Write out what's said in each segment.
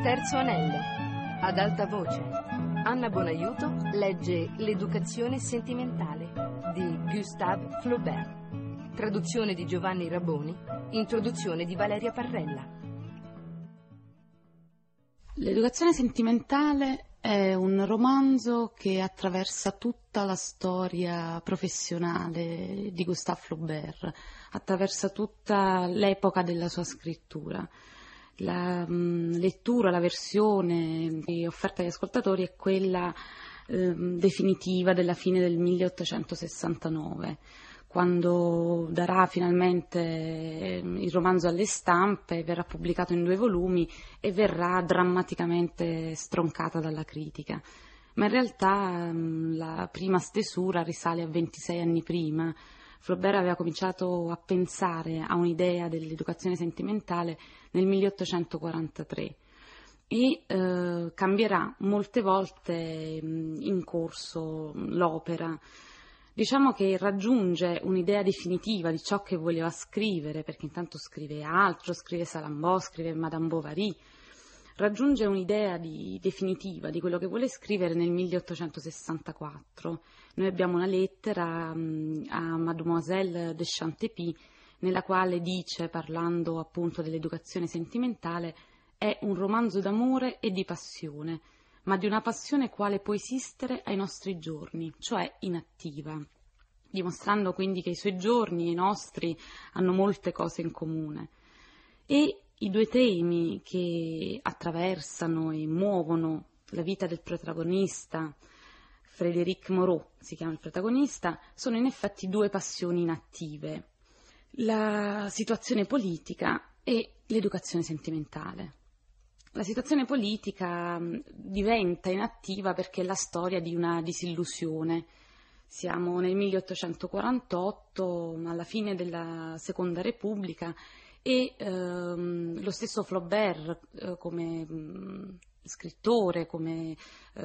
Terzo anello. Ad alta voce. Anna Bonaiuto legge L'educazione sentimentale di Gustave Flaubert. Traduzione di Giovanni Raboni. Introduzione di Valeria Parrella. L'educazione sentimentale è un romanzo che attraversa tutta la storia professionale di Gustave Flaubert, attraversa tutta l'epoca della sua scrittura. La lettura, la versione offerta agli ascoltatori è quella definitiva della fine del 1869, quando darà finalmente il romanzo alle stampe, verrà pubblicato in 2 volumi e verrà drammaticamente stroncata dalla critica. Ma in realtà la prima stesura risale a 26 anni prima. Flaubert aveva cominciato a pensare a un'idea dell'educazione sentimentale nel 1843 e cambierà molte volte in corso l'opera. Diciamo che raggiunge un'idea definitiva di ciò che voleva scrivere, perché intanto scrive altro, scrive Salambò, scrive Madame Bovary, raggiunge un'idea definitiva di quello che vuole scrivere nel 1864. Noi abbiamo una lettera a Mademoiselle de Chantepie, nella quale dice, parlando appunto dell'educazione sentimentale, è un romanzo d'amore e di passione, ma di una passione quale può esistere ai nostri giorni, cioè inattiva, dimostrando quindi che i suoi giorni e i nostri hanno molte cose in comune. E i 2 temi che attraversano e muovono la vita del protagonista, Frédéric Moreau si chiama il protagonista, sono in effetti 2 passioni inattive: la situazione politica e l'educazione sentimentale. La situazione politica diventa inattiva perché è la storia di una disillusione. Siamo nel 1848, alla fine della Seconda Repubblica, e lo stesso Flaubert come scrittore, come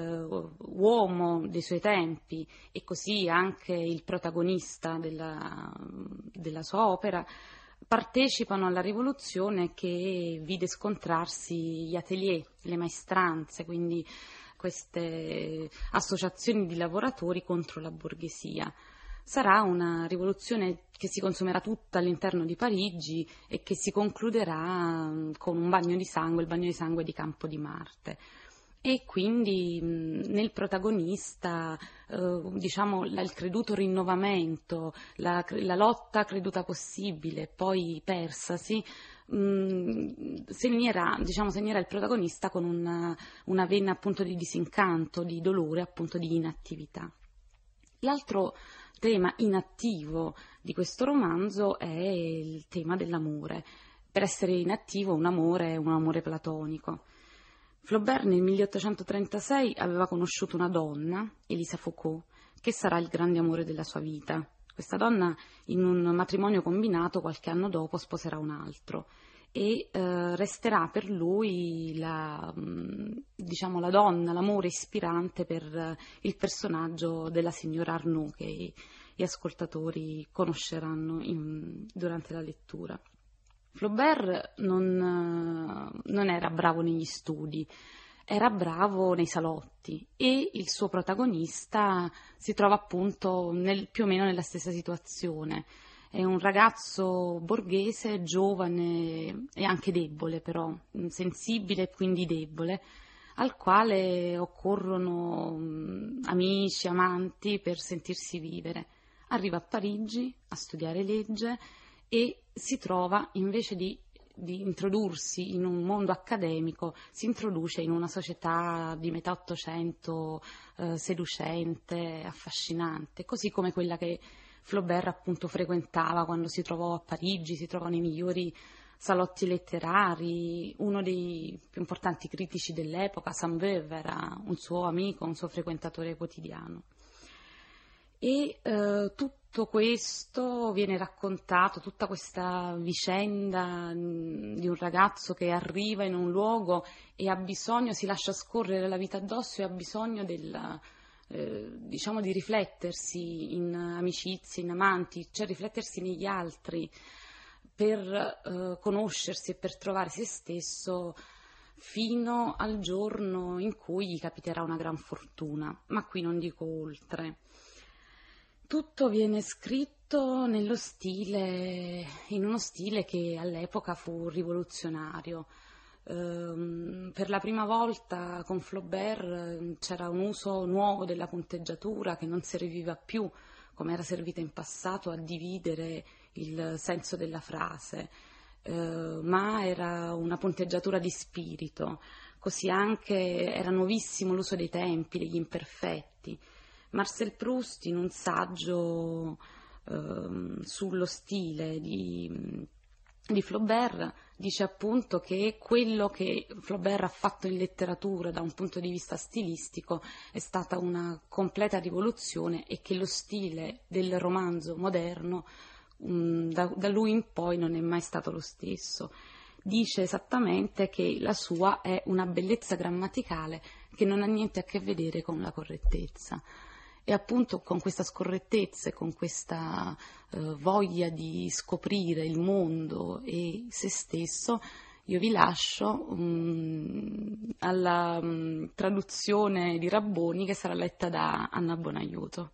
uomo dei suoi tempi, e così anche il protagonista della sua opera, partecipano alla rivoluzione che vide scontrarsi gli atelier, le maestranze, quindi queste associazioni di lavoratori contro la borghesia. Sarà una rivoluzione che si consumerà tutta all'interno di Parigi e che si concluderà con un bagno di sangue, il bagno di sangue di Campo di Marte. E quindi nel protagonista diciamo il creduto rinnovamento, la lotta creduta possibile, poi persasi, segnerà il protagonista con una vena appunto di disincanto, di dolore, appunto di inattività. L'altro tema inattivo di questo romanzo è il tema dell'amore. Per essere inattivo un amore è un amore platonico. Flaubert nel 1836 aveva conosciuto una donna, Elisa Foucault, che sarà il grande amore della sua vita. Questa donna, in un matrimonio combinato, qualche anno dopo sposerà un altro e resterà per lui la donna, l'amore ispirante per il personaggio della signora Arnaud, che gli ascoltatori conosceranno durante la lettura. Flaubert non era bravo negli studi, era bravo nei salotti, e il suo protagonista si trova appunto più o meno nella stessa situazione. È un ragazzo borghese, giovane e anche debole, però sensibile e quindi debole, al quale occorrono amici, amanti per sentirsi vivere. Arriva a Parigi a studiare legge e si trova, invece di introdursi in un mondo accademico, si introduce in una società di metà Ottocento seducente, affascinante, così come quella che Flaubert appunto frequentava quando si trovò a Parigi, si trovò nei migliori salotti letterari. Uno dei più importanti critici dell'epoca, Sainte-Beuve, era un suo amico, un suo frequentatore quotidiano. E tutto questo viene raccontato, tutta questa vicenda di un ragazzo che arriva in un luogo e ha bisogno, si lascia scorrere la vita addosso e ha bisogno di riflettersi in amicizie, in amanti, cioè riflettersi negli altri per conoscersi e per trovare se stesso, fino al giorno in cui gli capiterà una gran fortuna, ma qui non dico oltre. Tutto viene scritto in uno stile che all'epoca fu rivoluzionario. Per la prima volta con Flaubert c'era un uso nuovo della punteggiatura che non serviva più, come era servita in passato, a dividere il senso della frase, ma era una punteggiatura di spirito. Così anche era nuovissimo l'uso dei tempi, degli imperfetti. Marcel Proust, in un saggio sullo stile di Flaubert, dice appunto che quello che Flaubert ha fatto in letteratura da un punto di vista stilistico è stata una completa rivoluzione e che lo stile del romanzo moderno da lui in poi non è mai stato lo stesso. Dice esattamente che la sua è una bellezza grammaticale che non ha niente a che vedere con la correttezza. E appunto con questa scorrettezza e con questa voglia di scoprire il mondo e se stesso, io vi lascio alla traduzione di Rabboni, che sarà letta da Anna Bonaiuto.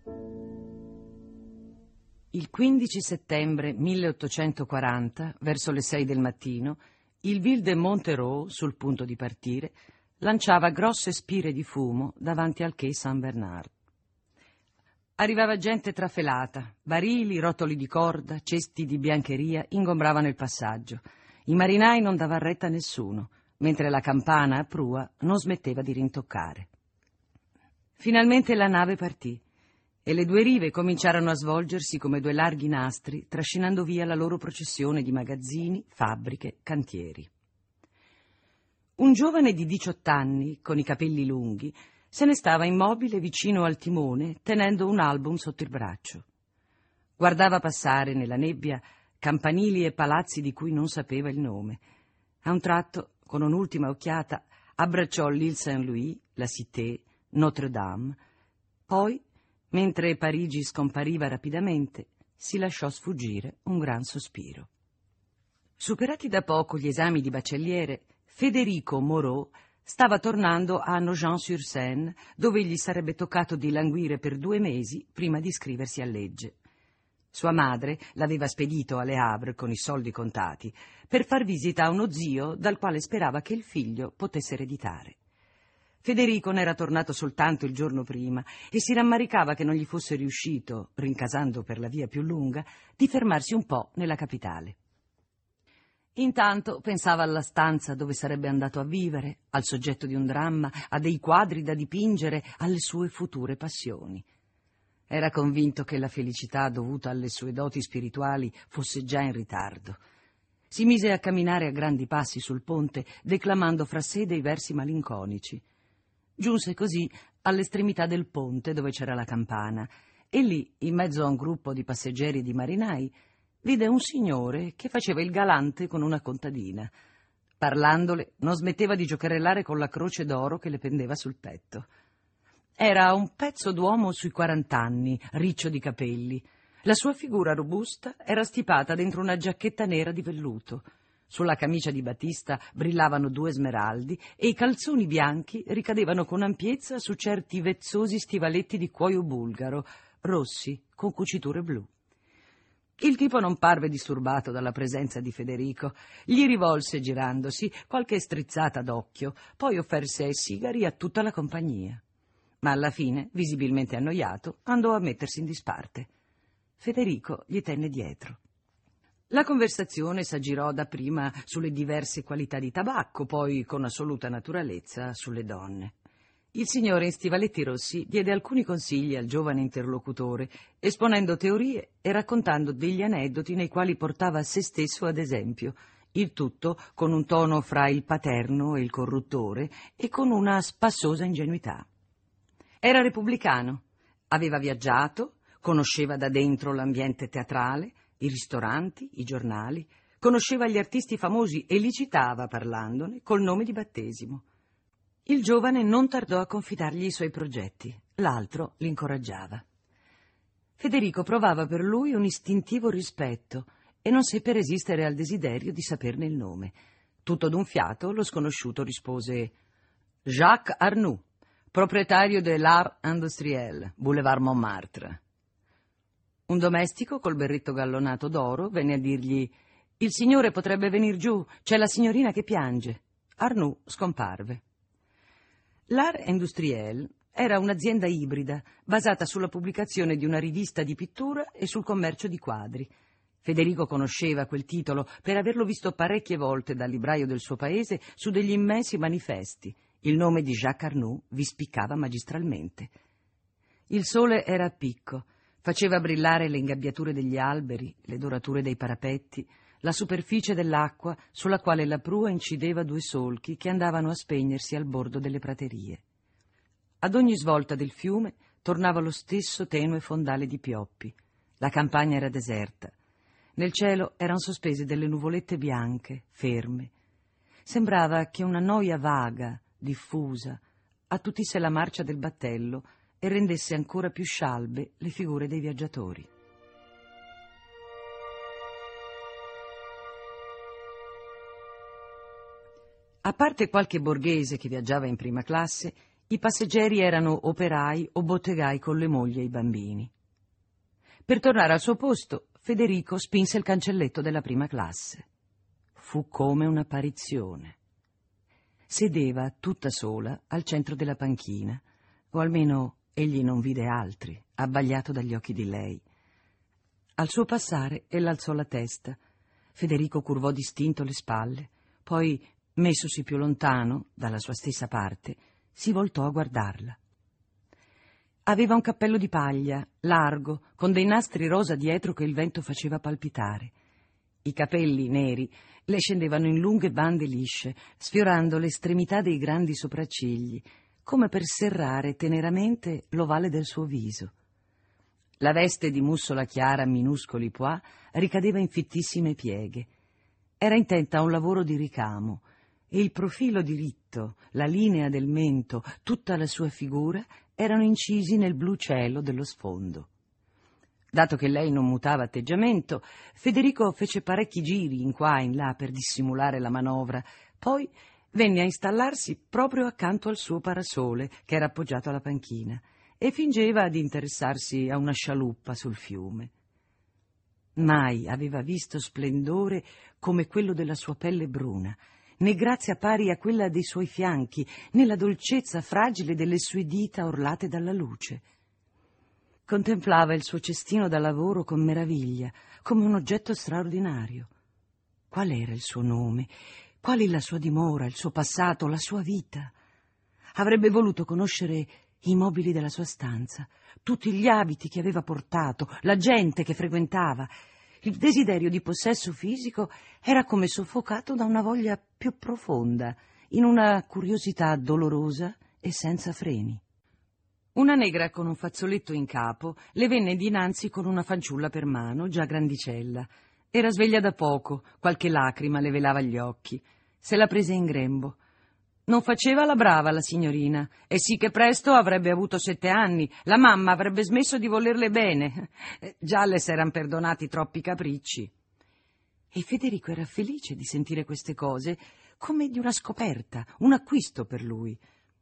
Il 15 settembre 1840, verso le 6 del mattino, il Ville de Montereau, sul punto di partire, lanciava grosse spire di fumo davanti al quai Saint-Bernard. Arrivava gente trafelata, barili, rotoli di corda, cesti di biancheria ingombravano il passaggio. I marinai non davano retta a nessuno, mentre la campana a prua non smetteva di rintoccare. Finalmente la nave partì e le due rive cominciarono a svolgersi come due larghi nastri, trascinando via la loro processione di magazzini, fabbriche, cantieri. Un giovane di 18 anni, con i capelli lunghi, se ne stava immobile vicino al timone, tenendo un album sotto il braccio. Guardava passare nella nebbia campanili e palazzi di cui non sapeva il nome. A un tratto, con un'ultima occhiata, abbracciò l'Île Saint-Louis, la Cité, Notre-Dame. Poi, mentre Parigi scompariva rapidamente, si lasciò sfuggire un gran sospiro. Superati da poco gli esami di baccelliere, Federico Moreau stava tornando a Nogent-sur-Seine, dove gli sarebbe toccato di languire per 2 mesi prima di iscriversi a legge. Sua madre l'aveva spedito a Le Havre con i soldi contati per far visita a uno zio dal quale sperava che il figlio potesse ereditare. Federico n'era tornato soltanto il giorno prima e si rammaricava che non gli fosse riuscito, rincasando per la via più lunga, di fermarsi un po' nella capitale. Intanto pensava alla stanza dove sarebbe andato a vivere, al soggetto di un dramma, a dei quadri da dipingere, alle sue future passioni. Era convinto che la felicità dovuta alle sue doti spirituali fosse già in ritardo. Si mise a camminare a grandi passi sul ponte, declamando fra sé dei versi malinconici. Giunse così all'estremità del ponte dove c'era la campana e lì, in mezzo a un gruppo di passeggeri e di marinai, vide un signore che faceva il galante con una contadina. Parlandole, non smetteva di giocherellare con la croce d'oro che le pendeva sul petto. Era un pezzo d'uomo sui 40 anni, riccio di capelli. La sua figura robusta era stipata dentro una giacchetta nera di velluto. Sulla camicia di batista brillavano 2 smeraldi e i calzoni bianchi ricadevano con ampiezza su certi vezzosi stivaletti di cuoio bulgaro, rossi, con cuciture blu. Il tipo non parve disturbato dalla presenza di Federico. Gli rivolse, girandosi, qualche strizzata d'occhio, poi offerse sigari a tutta la compagnia. Ma alla fine, visibilmente annoiato, andò a mettersi in disparte. Federico gli tenne dietro. La conversazione s'aggirò dapprima sulle diverse qualità di tabacco, poi con assoluta naturalezza sulle donne. Il signore in stivaletti rossi diede alcuni consigli al giovane interlocutore, esponendo teorie e raccontando degli aneddoti nei quali portava se stesso ad esempio, il tutto con un tono fra il paterno e il corruttore e con una spassosa ingenuità. Era repubblicano, aveva viaggiato, conosceva da dentro l'ambiente teatrale, i ristoranti, i giornali, conosceva gli artisti famosi e li citava, parlandone, col nome di battesimo. Il giovane non tardò a confidargli i suoi progetti, l'altro l'incoraggiava. Federico provava per lui un istintivo rispetto e non seppe resistere al desiderio di saperne il nome. Tutto d'un fiato lo sconosciuto rispose: «Jacques Arnoux, proprietario dell'Art Industriel, Boulevard Montmartre». Un domestico col berretto gallonato d'oro venne a dirgli: «Il signore potrebbe venir giù, c'è la signorina che piange». Arnoux scomparve. L'Art Industriel era un'azienda ibrida basata sulla pubblicazione di una rivista di pittura e sul commercio di quadri. Federico conosceva quel titolo per averlo visto parecchie volte dal libraio del suo paese su degli immensi manifesti. Il nome di Jacques Arnoux vi spiccava magistralmente. Il sole era a picco, faceva brillare le ingabbiature degli alberi, le dorature dei parapetti, la superficie dell'acqua sulla quale la prua incideva 2 solchi che andavano a spegnersi al bordo delle praterie. Ad ogni svolta del fiume tornava lo stesso tenue fondale di pioppi. La campagna era deserta. Nel cielo erano sospese delle nuvolette bianche, ferme. Sembrava che una noia vaga, diffusa, attutisse la marcia del battello e rendesse ancora più scialbe le figure dei viaggiatori. A parte qualche borghese che viaggiava in prima classe, i passeggeri erano operai o bottegai con le mogli e i bambini. Per tornare al suo posto, Federico spinse il cancelletto della prima classe. Fu come un'apparizione. Sedeva tutta sola al centro della panchina, o almeno egli non vide altri, abbagliato dagli occhi di lei. Al suo passare ella alzò la testa. Federico curvò distinto le spalle, poi, messosi più lontano, dalla sua stessa parte, si voltò a guardarla. Aveva un cappello di paglia, largo, con dei nastri rosa dietro che il vento faceva palpitare. I capelli neri le scendevano in lunghe bande lisce, sfiorando l'estremità dei grandi sopraccigli, come per serrare teneramente l'ovale del suo viso. La veste di mussola chiara a minuscoli pois ricadeva in fittissime pieghe. Era intenta a un lavoro di ricamo, e il profilo diritto, la linea del mento, tutta la sua figura erano incisi nel blu cielo dello sfondo. Dato che lei non mutava atteggiamento, Federico fece parecchi giri in qua e in là per dissimulare la manovra, poi venne a installarsi proprio accanto al suo parasole, che era appoggiato alla panchina, e fingeva di interessarsi a una scialuppa sul fiume. Mai aveva visto splendore come quello della sua pelle bruna, né grazia pari a quella dei suoi fianchi, né la dolcezza fragile delle sue dita orlate dalla luce. Contemplava il suo cestino da lavoro con meraviglia, come un oggetto straordinario. Qual era il suo nome? Qual è la sua dimora, il suo passato, la sua vita? Avrebbe voluto conoscere i mobili della sua stanza, tutti gli abiti che aveva portato, la gente che frequentava. Il desiderio di possesso fisico era come soffocato da una voglia più profonda, in una curiosità dolorosa e senza freni. Una negra con un fazzoletto in capo le venne dinanzi con una fanciulla per mano, già grandicella. Era sveglia da poco, qualche lacrima le velava gli occhi. Se la prese in grembo. Non faceva la brava la signorina, e sì che presto avrebbe avuto 7 anni, la mamma avrebbe smesso di volerle bene. Già le s'eran perdonati troppi capricci. E Federico era felice di sentire queste cose, come di una scoperta, un acquisto per lui.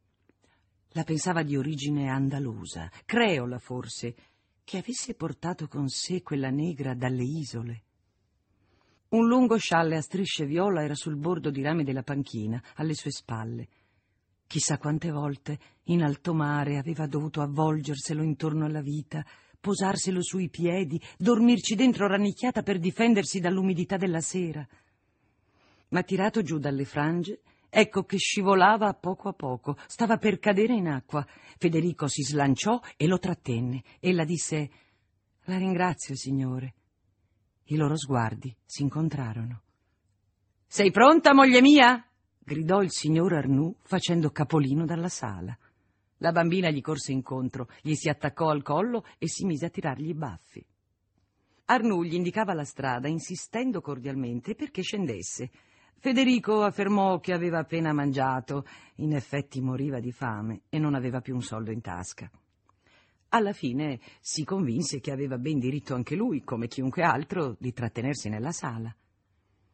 La pensava di origine andalusa, creola forse, che avesse portato con sé quella negra dalle isole. Un lungo scialle a strisce viola era sul bordo di rami della panchina, alle sue spalle. Chissà quante volte, in alto mare, aveva dovuto avvolgerselo intorno alla vita, posarselo sui piedi, dormirci dentro rannicchiata per difendersi dall'umidità della sera. Ma tirato giù dalle frange, ecco che scivolava a poco, stava per cadere in acqua. Federico si slanciò e lo trattenne. Ella disse: «La ringrazio, signore». I loro sguardi si incontrarono. «Sei pronta, moglie mia?» gridò il signor Arnoux facendo capolino dalla sala. La bambina gli corse incontro, gli si attaccò al collo e si mise a tirargli i baffi. Arnoux gli indicava la strada, insistendo cordialmente perché scendesse. Federico affermò che aveva appena mangiato, in effetti moriva di fame e non aveva più un soldo in tasca. Alla fine si convinse che aveva ben diritto anche lui, come chiunque altro, di trattenersi nella sala.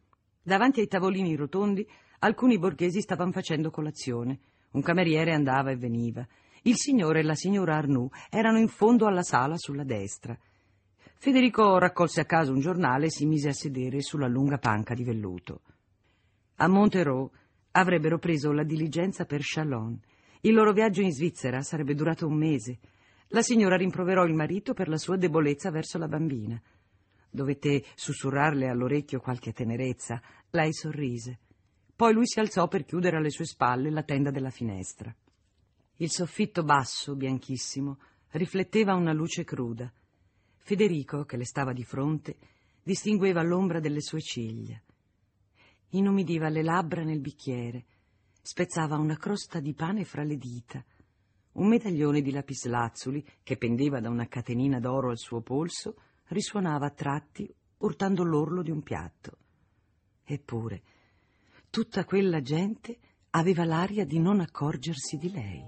Davanti ai tavolini rotondi alcuni borghesi stavano facendo colazione. Un cameriere andava e veniva. Il signore e la signora Arnoux erano in fondo alla sala sulla destra. Federico raccolse a caso un giornale e si mise a sedere sulla lunga panca di velluto. A Montereau avrebbero preso la diligenza per Châlons. Il loro viaggio in Svizzera sarebbe durato un mese. La signora rimproverò il marito per la sua debolezza verso la bambina. Dovette sussurrarle all'orecchio qualche tenerezza. Lei sorrise. Poi lui si alzò per chiudere alle sue spalle la tenda della finestra. Il soffitto basso, bianchissimo, rifletteva una luce cruda. Federico, che le stava di fronte, distingueva l'ombra delle sue ciglia. Inumidiva le labbra nel bicchiere, spezzava una crosta di pane fra le dita. Un medaglione di lapislazzuli, che pendeva da una catenina d'oro al suo polso, risuonava a tratti, urtando l'orlo di un piatto. Eppure, tutta quella gente aveva l'aria di non accorgersi di lei.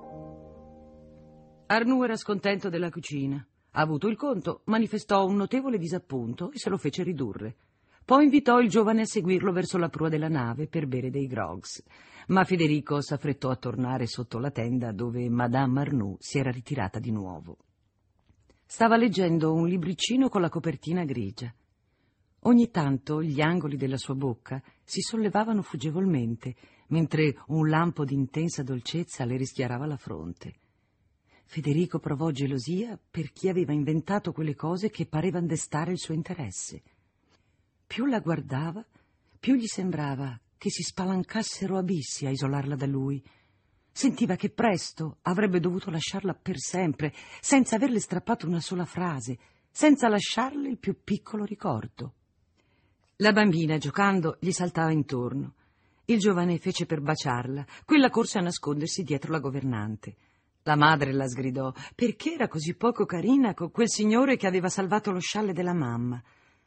Arnoux era scontento della cucina. Ha avuto il conto, manifestò un notevole disappunto e se lo fece ridurre. Poi invitò il giovane a seguirlo verso la prua della nave per bere dei grogs. Ma Federico s'affrettò a tornare sotto la tenda dove Madame Arnoux si era ritirata di nuovo. Stava leggendo un libricino con la copertina grigia. Ogni tanto gli angoli della sua bocca si sollevavano fuggevolmente, mentre un lampo di intensa dolcezza le rischiarava la fronte. Federico provò gelosia per chi aveva inventato quelle cose che parevano destare il suo interesse. Più la guardava, più gli sembrava che si spalancassero abissi a isolarla da lui. Sentiva che presto avrebbe dovuto lasciarla per sempre, senza averle strappato una sola frase, senza lasciarle il più piccolo ricordo. La bambina, giocando, gli saltava intorno. Il giovane fece per baciarla, quella corse a nascondersi dietro la governante. La madre la sgridò perché era così poco carina con quel signore che aveva salvato lo scialle della mamma.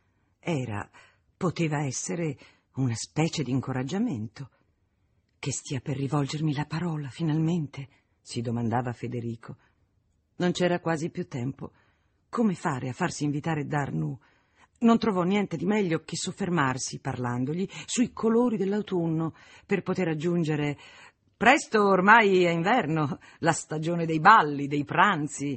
Poteva essere una specie di incoraggiamento. Che stia per rivolgermi la parola, finalmente? Si domandava Federico. Non c'era quasi più tempo. Come fare a farsi invitare da Arnoux? Non trovò niente di meglio che soffermarsi, parlandogli, sui colori dell'autunno, per poter aggiungere: presto ormai è inverno, la stagione dei balli, dei pranzi.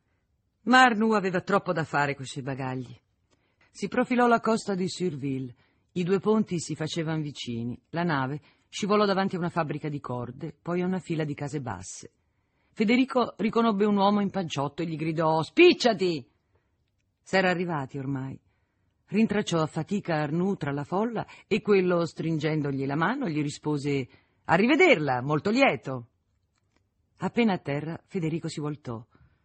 Ma Arnoux aveva troppo da fare coi suoi bagagli. Si profilò la costa di Surville. I due ponti si facevano vicini. La nave scivolò davanti a una fabbrica di corde, poi a una fila di case basse. Federico riconobbe un uomo in panciotto e gli gridò: «Spicciati!» S'era arrivati ormai. Rintracciò a fatica Arnoux tra la folla e quello, stringendogli la mano, gli rispose: «A rivederla, molto lieto!» Appena a terra, Federico si voltò.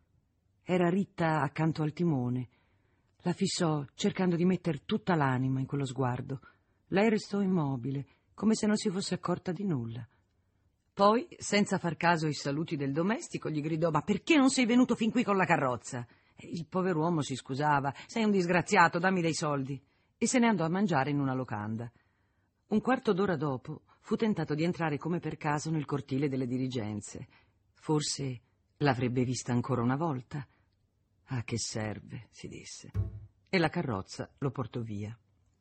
Era ritta accanto al timone. La fissò, cercando di metter tutta l'anima in quello sguardo. Lei restò immobile, come se non si fosse accorta di nulla. Poi, senza far caso ai saluti del domestico, gli gridò: «Ma perché non sei venuto fin qui con la carrozza?» Il pover'uomo si scusava: «Sei un disgraziato, dammi dei soldi», e se ne andò a mangiare in una locanda. Un quarto d'ora dopo fu tentato di entrare come per caso nel cortile delle dirigenze. Forse l'avrebbe vista ancora una volta. «A che serve?» si disse. E la carrozza lo portò via.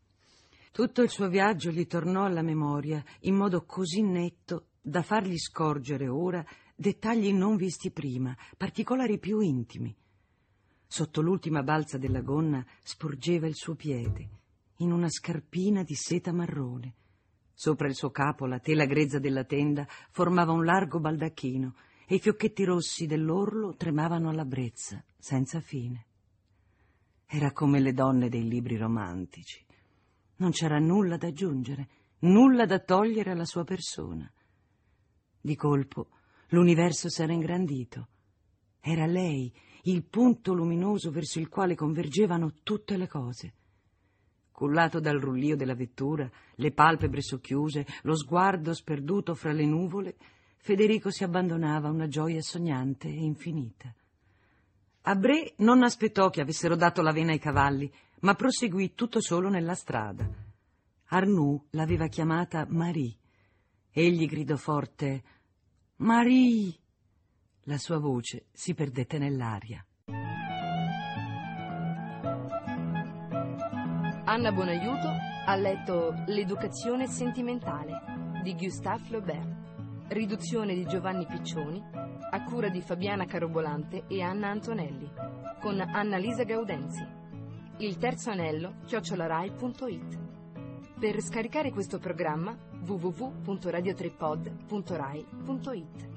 Tutto il suo viaggio gli tornò alla memoria in modo così netto da fargli scorgere ora dettagli non visti prima, particolari più intimi. Sotto l'ultima balza della gonna sporgeva il suo piede, in una scarpina di seta marrone. Sopra il suo capo la tela grezza della tenda formava un largo baldacchino e i fiocchetti rossi dell'orlo tremavano alla brezza, senza fine. Era come le donne dei libri romantici. Non c'era nulla da aggiungere, nulla da togliere alla sua persona. Di colpo l'universo s'era ingrandito. Era lei, il punto luminoso verso il quale convergevano tutte le cose. Cullato dal rullio della vettura, le palpebre socchiuse, lo sguardo sperduto fra le nuvole, Federico si abbandonava a una gioia sognante e infinita. A Bré non aspettò che avessero dato la vena ai cavalli, ma proseguì tutto solo nella strada. Arnoux l'aveva chiamata Marie. Egli gridò forte: «Marie!» La sua voce si perdette nell'aria. Anna Bonaiuto ha letto L'educazione sentimentale di Gustave Flaubert, riduzione di Giovanni Piccioni, a cura di Fabiana Carobolante e Anna Antonelli, con Annalisa Gaudenzi. Il terzo anello @rai.it. Per scaricare questo programma www.radiotripod.rai.it.